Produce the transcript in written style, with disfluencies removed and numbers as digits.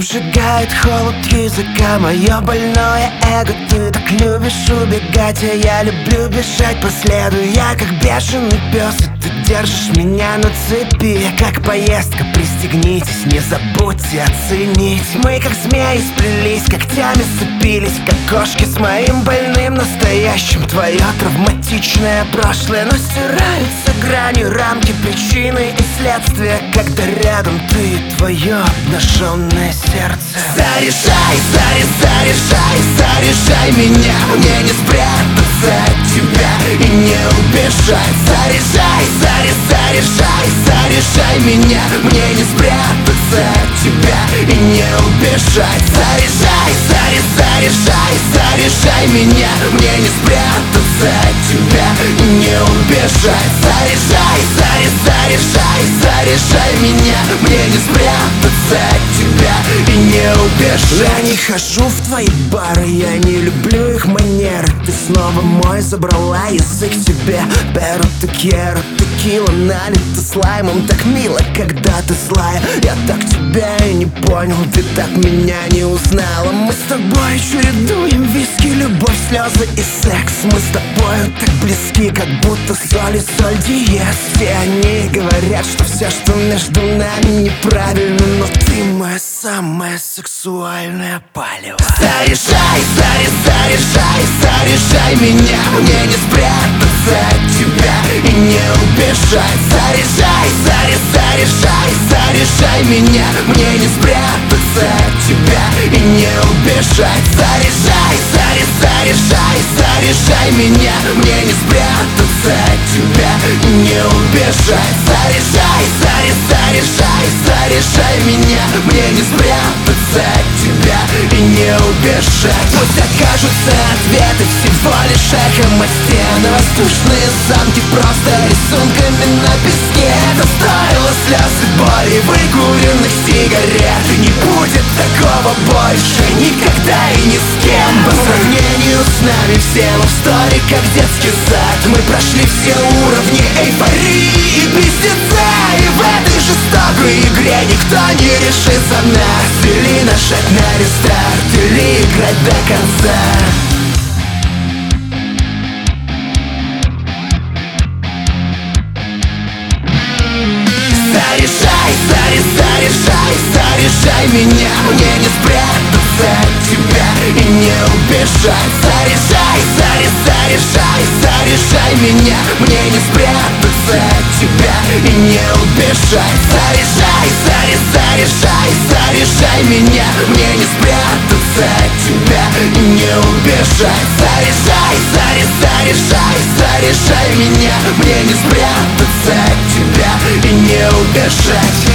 Обжигает холод языка мое больное эго. Ты так любишь убегать, а я люблю бежать по следу. Я как бешеный пес, и ты держишь меня на цепи. Я как поездка, пристегнитесь, не забудьте оценить. Мы как змеи сплелись, когтями сцепились, как кошки с моим больным настоящим. Твое травматичное прошлое, но стираются грани, рамки, причины и следствия, когда рядом ты и твое обнаженное сердце. Заряжай, заряжай меня, мне не спрятаться от тебя и не убежать. Заряжай меня, мне не спрятаться от тебя и не убежать. Заряжай меня, мне не спрятаться от тебя и не убежать. Заряжай меня, мне не спрятаться от тебя и не убежать. Я не хожу в твои бары, я не люблю их манеры. Ты снова мой, забрала язык тебе. Перо те кьеро, текила налита слаймом. Так мило, когда ты злая. Я так тебя и не понял, ты так меня не узнала. Мы с тобой чередуем виски, любовь, слезы и секс. Мы с тобой так близки, как будто соль и соль диез. Все они говорят, что все, что между нами, неправильно, но ты моя самая сексуальная палево. Заряжай меня, мне не спрятаться от тебя и не убежать. Заряжай меня, мне не спрятаться от тебя и не убежать. Заряжай меня, мне не спрятаться от тебя и не убежать. Заряжай меня, мне не спрятаться от тебя и не убежать. Пусть окажутся ответы всего лишь эхом от стен. Воздушные замки просто рисунками на песке. Это стоило слез и боли, выкуренных сигарет. Не будет такого больше никогда и ни с кем. По сравнению с нами все лавстори, как детский сад. Мы прошли все уровни эйфории и пиздеца. И в этой жестокой игре никто не решит за нас. Или нажать на рестарт, или играть до конца. Заряжай меня, мне не спрятаться от тебя и не убежать. Заряжай меня, мне не спрятаться от тебя и не убежать. Заряжай меня, мне не спрятаться от тебя и не убежать. Заряжай меня, мне не спрятаться от тебя и не убежать.